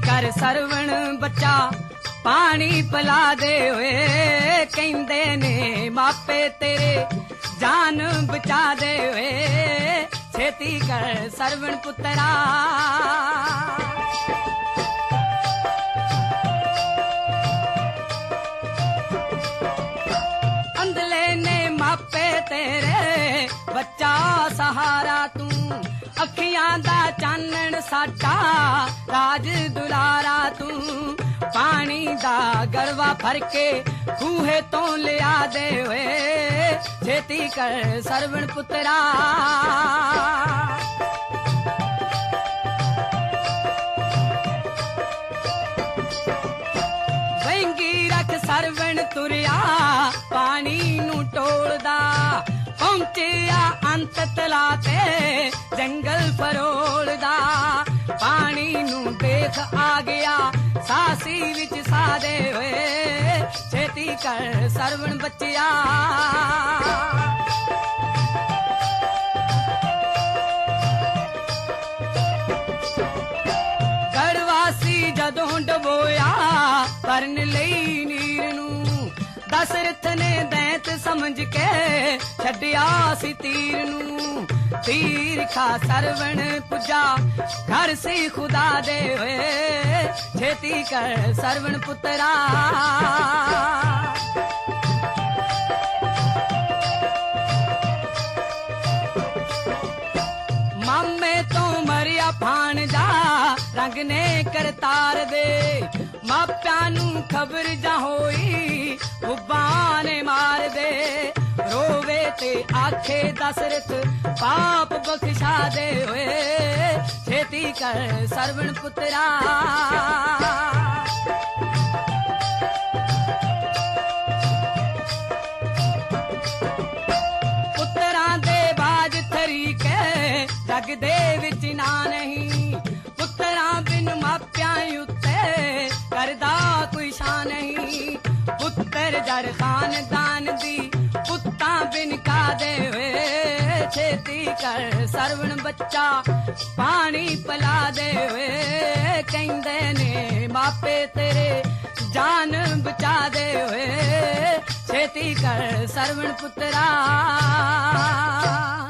कर सरवण बच्चा पानी पिला दे होए कहंदे ने मापे तेरे जान बचा दे होए छेती कर सरवण पुत्रा अंधले ने मापे तेरे बच्चा सहारा तू अखियां दा चानण साडा राज दुलारा तू पानी दा गरवा भर के खूहे तो लिया दे हुए छेती कर सरवण पुत्रा वेंगी रख सरवण तुरिया पानी नू टोलदा पहुंचिया अंत तला ते जंगल फरोलदा पानी नू देख आ गया सासी विच सादे होए छेती कर सरवण बच्चिया गढ़वासी जदों डबोया भरन लई नीर नू दशरथ ने दैंत समझ के छड्डिया सी तीर नू तीर खा सरवण पुजा घर से खुदा दे हुए छेती कर सरवण पुत्रा मामे तो मरिया फान जा रंग ने करतार दे माप्या नू खबर जा होई उबाने मार दे रोवे ते आखे दशरथ पाप बख्शा दे हुए छेती कर सरवण पुत्रा पुत्रा दे बाज थरी के जग दे विच ना नहीं पुत्रा बिन माप्या उत्ते करदा कोई शान नहीं पुत्र जर खानदान दी पुत्ता बिन का दे हुए छेती कर सरवण बच्चा पानी पिला दे हुए कहंदे ने मापे तेरे जान बचा दे हुए छेती कर सरवण पुत्रा